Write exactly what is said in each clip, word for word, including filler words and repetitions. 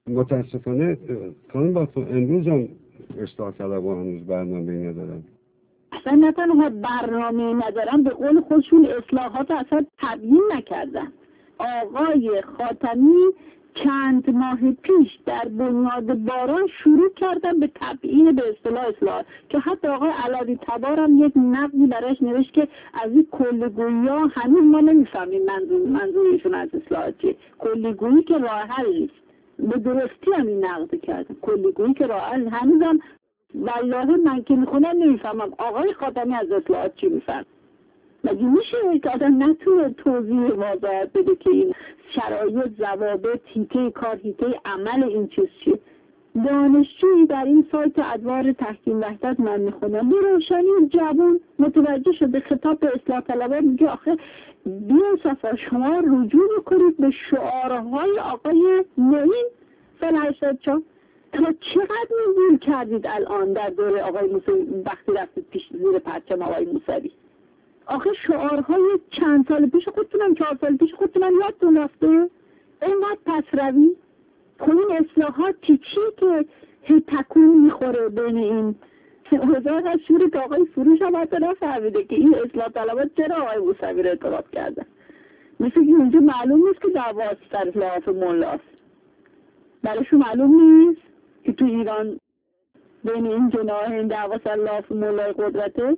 متاسفانه خانم باتون امروز هم اصلاح طلبان هنوز برنامه ندارن. اصلا نه تنها برنامه ندارن، به قول خودشون اصلاحات اصلا تبیین نکردن. آقای خاتمی چند ماه پیش در بنیاد باران شروع کردن به تبیین به اصطلاح اصلاحات که حتی آقای علوی تبار هم یک نقدی برایش نوشت که از این کلیگویی ها هنوز ما نمیفهمیم منظور منظورشون از اصلاحات چیه. کلیگویی که راه حل نیست. به درستی هم این نقد کردن. کلیگویی که راه حل هنوزم والله من که میخونم نمیفهمم آقای خاتمی از اصلاحات چی میفهم. مگه میشه که آدم نتونه توضیح واضح بده که این شرایط، ضوابط، هیته کار، هیته عمل این چیز چیه؟ دانشجویی در این سایت ادوار تحکیم وحدت من میخونم به روشنی جوان متوجه شده خطاب به اصلاح طلبان میگه آخه بیا صفا شما رجوع کنید به شعارهای آقای معین سال هشتاد و چهار. تا چقدر نزول کردید الان در دوره آقای موسوی وقتی رفتید پیش زیر پرچم آقای موسوی؟ آخه شعارهای چند سال پیش خودتونم چهار سال پیش خودتونم یادتون رفته؟ اینقدر پس روی؟ خب این اصلاحات چی چی که هی تکون میخوره بین این وزارت از شوری که آقای فروش هم حتی نفهمیده که این اصلاح طلبات چرا آقای موسوی رو انتخاب کردن؟ مثل که اونجا معلوم نیست که دعوا سر اصلاحات ملاست. برایشون معلوم نیست که تو ایران بین این جناح این دعوا سر اصلاحات ملای قدرته.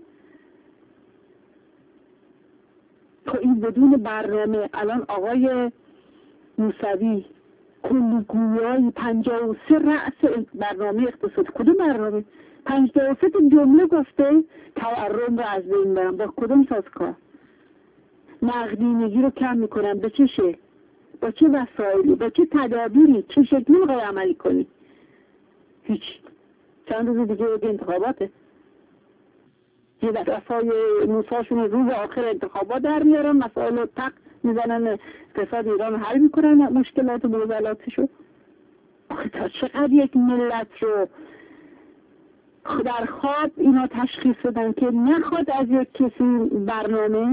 خب این بدون برنامه الان آقای موسوی کلیگویی پنجاه و سه رأس برنامه اقتصاد کدوم برنامه؟ پنجاه و سه جمله گفته تورم رو از بین برم. با کدوم سازکار؟ نقدینگی رو کم میکنم. به چه شکل؟ با چه وسایلی؟ با چه تدابیری؟ چه شکلی میخوای عملی کنی؟ هیچ. چند روز دیگه انتخاباته. یه دفعه نوساشون روز آخر انتخابات در میارن، مسائل تق میزنن، اقتصاد ایران حل میکنن مشکلات و معضلاتشو. تا چقدر یک ملت رو در خواب اینا تشخیص بدن که نخواد از یک کسی برنامه.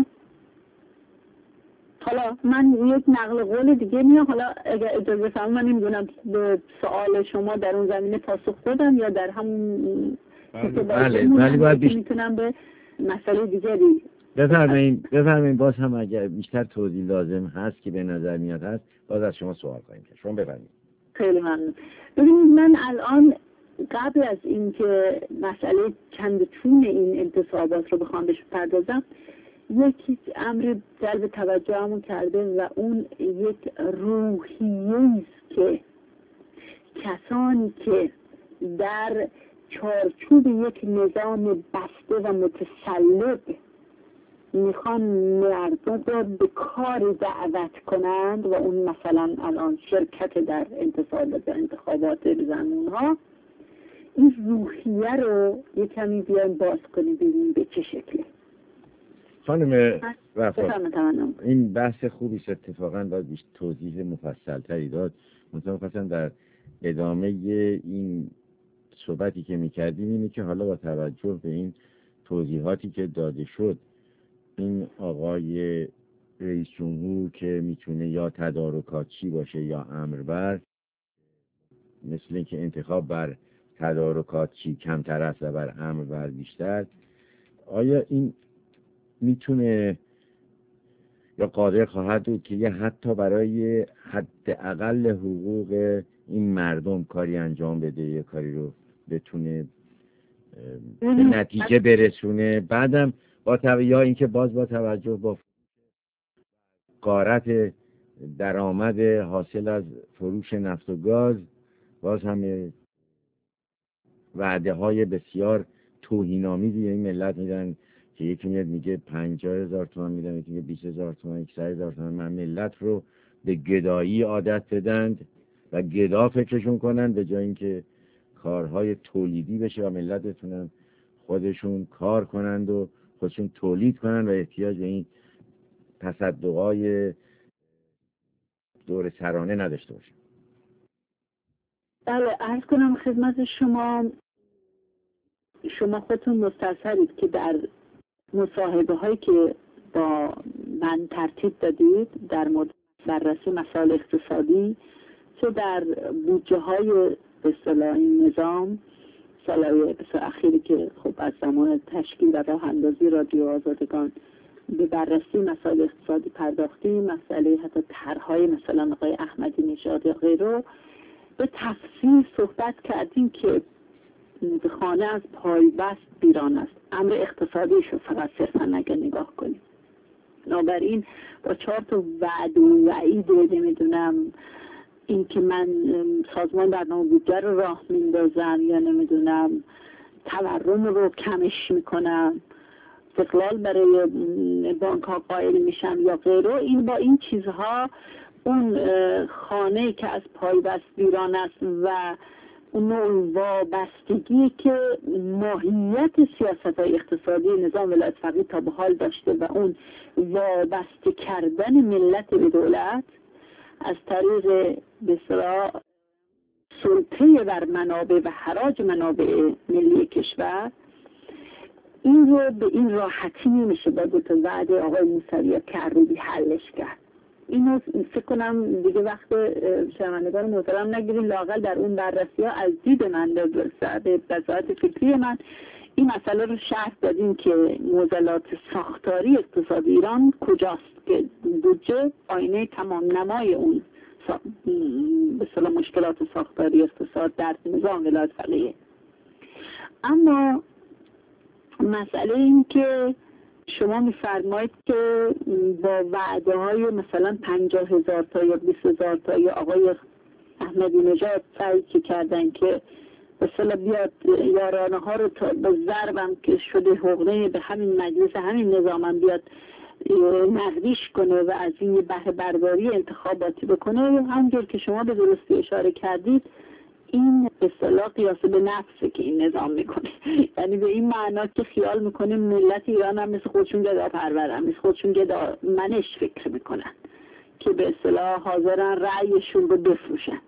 حالا من یک نقل قول دیگه میام، حالا اگر اجازه فرمایید من نمیدونم به سوال شما در اون زمینه پاسخ دادم یا در همون بله ولی باید بیش... میتونم به مسئله دیگری بفرمایید. بفرمایید باز هم اگر بیشتر توضیح لازم هست که به نظر میاد هست باز از شما سوال خواهیم کرد. شما بفرمایید. خیلی ممنون. ببینید من الان قبل از اینکه مسئله چند چون این انتصابات رو بخوام بهش پردازم یک امر جلب توجهمون کرده و اون یک روحیه‌ای است که کسانی که در چارچوب یک نظام بسته و متسلط میخوان مردم رو به کار دعوت کنند و اون مثلا الان شرکت در انتصابات و انتخابات زنون ها، این روحیه رو یک کمی بیایم باز کنیم ببینیم به چه شکله. خانم وفا این بحث خوبی است، اتفاقا باید بیشتر توضیح مفصل تری داد. مثلا در ادامه این صحبتی که میکردیم اینه که حالا با توجه به این توضیحاتی که داده شد این آقای رئیس جمهور که میتونه یا تدارکاتچی باشه یا امربر، مثل اینکه انتخاب بر تدارکاتچی کمتر است و بر امربر بیشتر، آیا این میتونه یا قادر خواهد بود که یه حتی برای حداقل حقوق این مردم کاری انجام بده، یه کاری رو بتونه به نتیجه برسونه؟ بعدم با تو... یا اینکه باز با توجه با غارت درآمد حاصل از فروش نفت و گاز باز هم وعده های بسیار توهین‌آمیزی این ملت میدن که یکی میاد میگه پنجاه هزار تومان میدن، یکی میگه بیست هزار تومان، یک هزار تومان. من ملت رو به گدایی عادت بدند و گدا فکرشون کنند به جای اینکه کارهای تولیدی بشه و ملت بتونن خودشون کار کنند و خودشون تولید کنند و احتیاج به این تصدقای دور سرانه نداشته باشه. بله، عرض کنم خدمت شما، شما خودتون مستحضرید که در مصاحبه هایی که با من ترتیب دادید در مورد بررسی مسائل اقتصادی چه در بودجه های به اصطلاح این نظام سالهای اخیری که خب از زمان تشکیل و راه اندازی رادیو آزادگان به بررسی مسائل اقتصادی پرداختیم، مسئله حتی طرحهای مثلا آقای احمدی نژاد یا غیره به تفصیل صحبت کردیم که خانه از پایبست ویران است. امر اقتصادیش رو فقط صرفا اگر نگاه کنیم، بنابراین با چهار تا وعد و وعید نمیدونم این که من سازمان برنامه بودجه رو راه میندازم یا نمیدونم تورم رو کمش میکنم، استقلال برای بانک ها قائل میشم یا غیره، این با این چیزها اون خانه که از پایبست ویران است و اون نوع وابستگی که ماهیت سیاست های اقتصادی نظام ولایت فقیه تا به حال داشته و اون وابسته کردن ملت به دولت از طریق به اصطلاح سلطه بر منابع و حراج منابع ملی کشور، این رو به این راحتی نمیشه با دو تا وعده آقای موسوی یا کروبی حلش کرد. اینو فکر کنم دیگه وقت شنوندگان محترم نگیریم، لااقل در اون بررسی ها از دید من به بصائر فکری من این مسئله رو شرح دادیم که معضلات ساختاری اقتصاد ایران کجاست که بودجه آینه تمام نمای اون به اصطلاح مشکلات ساختاری اقتصاد در نظام ولایت فقیه. اما مسئله این که شما می‌فرمایید که با وعده های مثلا پنجاه هزار تا یا بیست هزار تا یا آقای احمدی نژاد سعی که کردن که به اصطلاح بیاد یارانه ها رو تا به ضربم که شده حقنه به همین مجلس همین نظامم بیاد نقدیش کنه و از این بهره برداری انتخاباتی بکنه، همونجور که شما به درستی اشاره کردید این به اصطلاح قیاس به نفسه که این نظام میکنه. یعنی به این معنا که خیال میکنه ملت ایران هم مثل خودشون گدا پرورن، مثل خودشون گدا منش فکر میکنن که به اصطلاح حاضرن رأیشون رو بفروشن.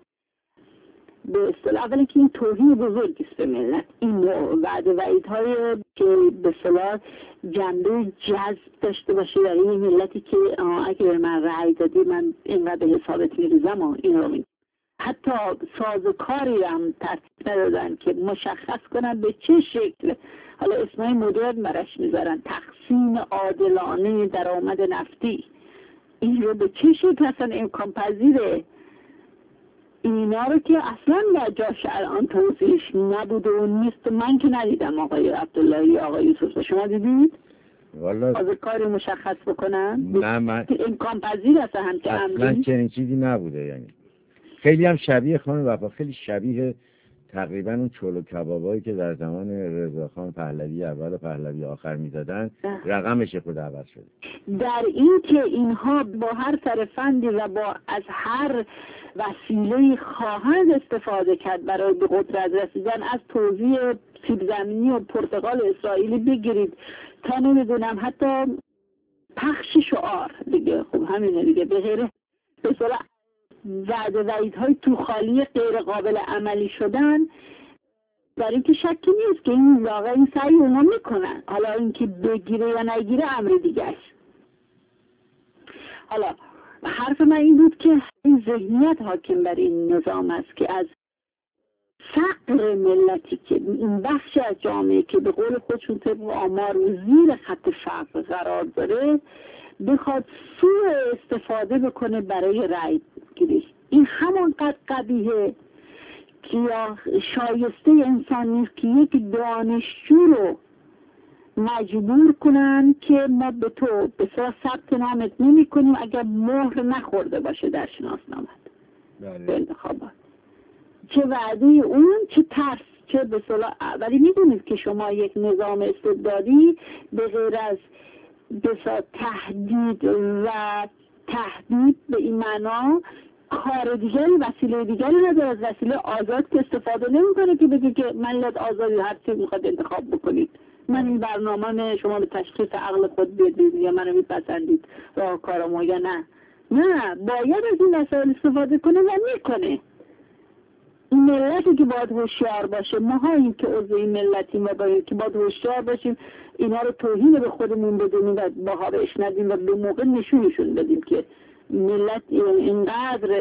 به اصطلاح اولی که این توهین بزرگی است به ملت، این وعد وعیدهای که به اصطلاح جنبه جذب داشته باشه در این ملتی که اگه به من رأی دادی من اینقدر به حسابت میریزم و این رو می حتی سازوکاری هم ترتیب ندادن که مشخص کنن به چه شکل، حالا اسمای مدرن برش میذارن، تقسیم عادلانه درآمد نفتی، این رو به چه شکل اصلا امکان پذیره؟ اینا رو که اصلا در جاش الان توضیحش نبود و نیست. من که ندیدم آقای عبداللهی آقای یوسف، شما دیدید؟ والا سازوکاری مشخص بکنن؟ نه من امکان پذیر اصلا هم که اصلا چنین چیزی نبوده. یعنی خیلی هم شبیه خانم وفا، خیلی شبیه تقریبا اون چلو و کبابایی که در زمان رضاخان پهلوی اول و پهلوی آخر می‌زدن، رقمش خود عوض شده. در این که اینها با هر ترفندی و با از هر وسیله خواهند استفاده کرد برای به قدرت رسیدن، از توزیع سیب زمینی و پرتقال اسرائیلی بگیرید تا نمیدونم حتی پخش شعار دیگه، خب همینه دیگه، به غیر به صورت وعد وعیدهای تو خالی غیر قابل عملی شدن، در این که شکی نیست که این واقعا این سعی اونا میکنن. حالا اینکه بگیره یا نگیره امر دیگه است. حالا حرف من این بود که این ذهنیت حاکم بر این نظام است که از فقر ملتی که این بخش از جامعه که به قول خودشون طبق آمار زیر خط فقر قرار داره بخواد سوء استفاده بکنه برای رأی گیری. این همانقدر قبیحه که یا شایسته انسان نیست که یک دانشجو رو مجبور کنن که ما به تو به صورت ثبت نامت نمی کنیم اگر مهر نخورده باشه در شناسنامت به انتخابات. چه وعده اون، چه ترس، چه به صلاح. ولی میدونید که شما یک نظام استبدادی به غیر از بسیار تهدید و تهدید به این معنا کار دیگری، وسیله دیگری نداره از وسیله آزاد که استفاده نمیکنه که بگه که ملت آزادی هر چیز میخواد انتخاب بکنید، من این برنامه شما به تشخیص عقل خود بیدید یا منو میپسندید راه کارمو یا نه. نه، باید از این مسائل استفاده کنه و میکنه. این ملتی که باید هوشیار باشه، ما این که عضو این ملتیم و باید که باید هوشیار باشیم، اینا رو توهین به خودمون بدونیم و باها بهش ندیم و به موقع نشونشون بدیم که ملت اینقدر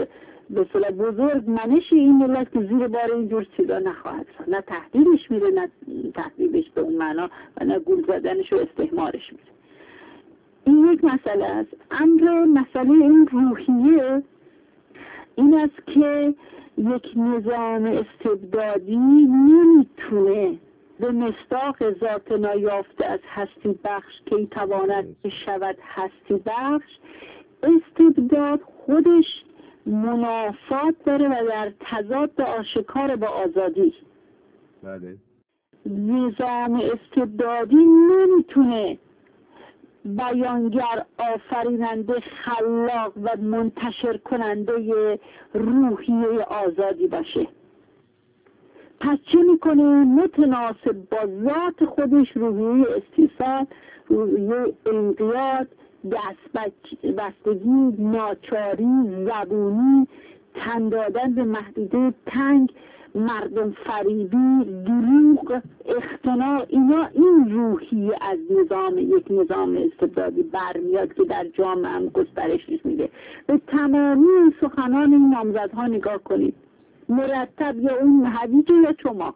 به اصطلاح بزرگ منش این ملت که زیر بار اینجور چیزا نخواهد رفت. نه تهدیدش میره، نه تهدیدش به اون معنا و نه گول زدنش و استحمارش میره. این یک مسئله است. امر مسئله این روحیه این است که یک نظام استبدادی نمیتونه به مصداق ذات نایافته از هستی بخش که تواند شود هستی بخش، استبداد خودش منافات داره و در تضاد آشکار با آزادی. بله. نظام استبدادی نمیتونه بیانگر، آفریننده، خلاق و منتشر کننده روحیه آزادی باشه. پس چه میکنه؟ متناسب با ذات خودش روحیه استیصال، روحیه انقیاد، دستبستگی، ناچاری، زبونی، تن دادن به محدوده تنگ، مردم فریبی، دروغ، اختناع، اینا این روحیه از نظام یک نظام استبدادی برمیاد که در جامعه هم گسترشش میده. به تمامی سخنان این نامزدها نگاه کنید، مرتب یا اون هویج یا چماق.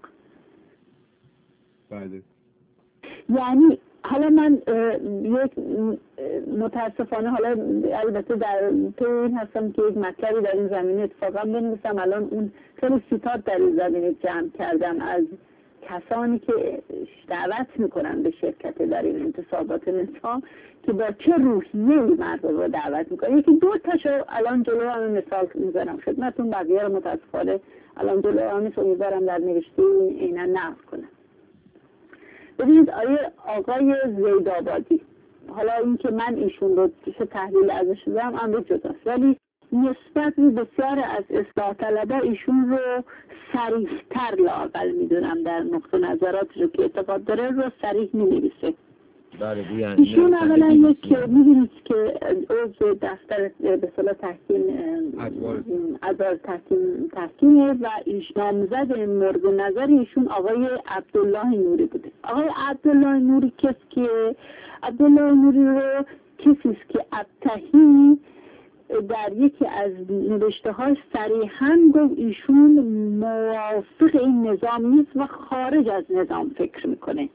بله. یعنی حالا من یک متاسفانه حالا البته در تو این هستم که یک مطلبی در این زمینه اتفاقا بنویسم. الان اون خیلی سیتات در این زمینه جمع کردم از کسانی که دعوت میکنن به شرکت در این انتصابات نظام که با چه روحیه‌ای مردم رو دعوت میکنن. یکی دو تاشو الان جلو هم مثال میذارم خدمتتون، بقیه رو متاسفانه الان جلو هم امیدوارم در نوشته این عیناً نقل کنم. ببینید آیه آقای زیدآبادی، حالا این که من ایشون رو چه تحلیل ازش دارم امر جداست، ولی نسبت به بسیار از اصلاح طلبا ایشون رو صریح‌تر لااقل میدونم در نقطه نظرات رو که اعتقاد داره رو صریح می‌نویسه. بله. ایشون اولا یک می‌بینید که عضو دفتر به اصطلاح تحکیم ادوار تحکیم تحکیمه و ایش نامزد مورد نظر ایشون آقای عبدالله نوری بوده. آقای عبدالله نوری کسی که عبدالله نوری رو کسی است که ابتهی در یکی از نوشته‌هاش صریحاً گفت ایشون موافق این نظام نیست و خارج از نظام فکر میکنه.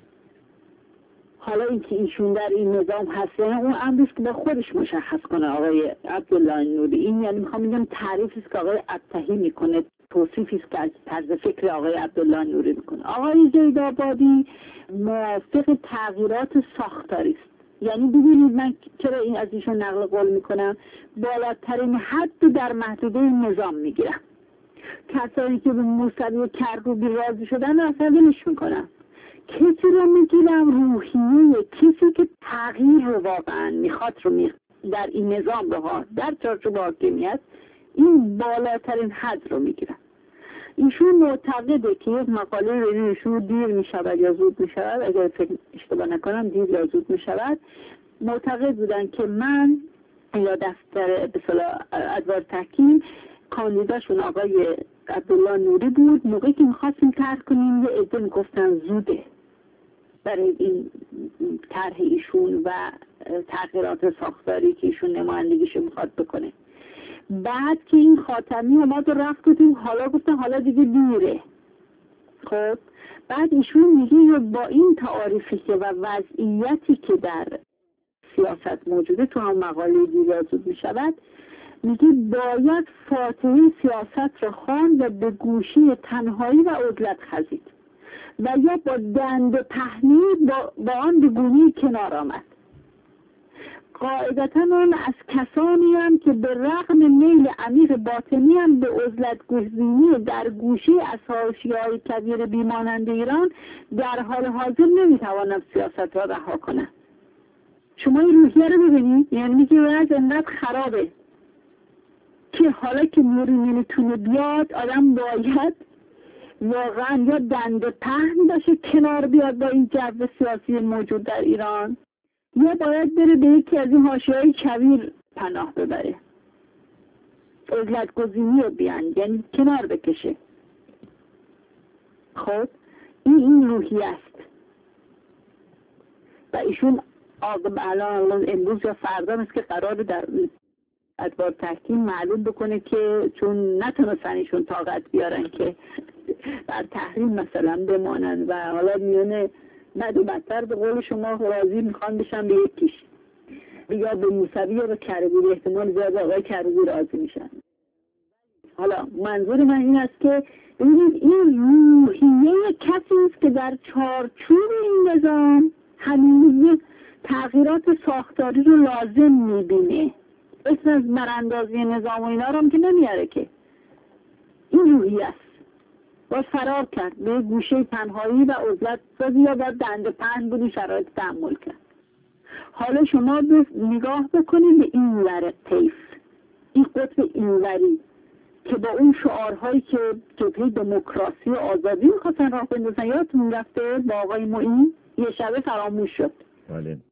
حالا اینکه ایشون در این نظام هست یعنی اون امریست که به خودش مشخص کنه آقای عبدالله نوری. این یعنی میخوام بگم تعریفی است که آقای ابتهی میکنه، توصیفی است که از طرز فکر آقای عبدالله نوری میکنه. آقای زیدآبادی موافق تغییرات ساختاری است. یعنی ببینید من چرا این از ایشون نقل قول میکنم، بالاترین حد در محدوده نظام میگیرم. کسایی که به موسوی کروبی راضی شدن رو اصلا ولش میکنم. کسی رو میگیرم روحیه کسی که تغییر رو واقعا میخواد رو می در این نظام رو ها در چارچوب حاکمیت این بالاترین حد رو میگیرم. ایشون معتقده که یک مقاله رو ایشون دیر میشود یا زود میشود، اگر فکر اشتباه نکنم دیر یا زود میشود، معتقد بودن که من یا دفتر به اصطلاح ادوار تحکیم کاندیداشون آقای عبدالله نوری بود. موقعی که میخواستیم طرح کنیم یه عده میگفتن زوده برای این طرح ایشون و تغییرات ساختاری که ایشون نمایندگیشو میخواد بکنه. بعد که این خاتمی اومد و رفت گفتیم حالا گفتن حالا دیگه دیره. خب بعد ایشون میگه با این تعاریفی که و وضعیتی که در سیاست موجوده تو هم مقاله دیگه زود میشود، میگه باید فاتحه سیاست رو خواند و به گوشی تنهایی و عزلت خزید و یا با دند پهنی با, با آن به گونی کنار آمد. قاعدتا اون از کسانی هم که به رغم میل عمیق باطنی هم به عزلت گزینی در گوشی از حاشیه‌های کبیر بیمانند ایران در حال حاضر نمیتوانند سیاست را رها کنند. شما این روحیه رو ببینید، یعنی میگه وضع انقدر خرابه که حالا که نوری نمیتونه بیاد آدم باید واقعا یا دند پهن باشه کنار بیاد با این جو سیاسی موجود در ایران، یا باید بره به یکی از این حاشیه‌های کویر پناه ببره، عزلت گزینی رو بیان یعنی کنار بکشه. خب این این روحیه است و ایشون آقا الان امروز یا فردا است که قرار در ادوار تحکیم معلوم بکنه که چون نتونستن ایشون طاقت بیارن که بر تحریم مثلا بمانن و حالا میونه بد و بدتر به قول شما راضی میخوان بشن به یکیش، یا به موسوی یا به کربوری، احتمال زیاد آقای کربوری راضی میشن. حالا منظور من این است که ببینید این روحیه کسی است که در چارچوب این نظام هنوز تغییرات ساختاری رو لازم میبینه. اسم از براندازی نظام و اینا رو هم که نمیاره که. این روحیه است. باز فرار کرد به گوشه تنهایی و عزلت سازی یا باید دنده پهن بود و شرایط تحمل کرد. حالا شما نگاه بکنید به این ور طیف، این قطب اینوری که با اون شعارهایی که جبهه دموکراسی و آزادی میخواستن راه بندازن، یادتون رفته با آقای معین یه شبه فراموش شد. بله.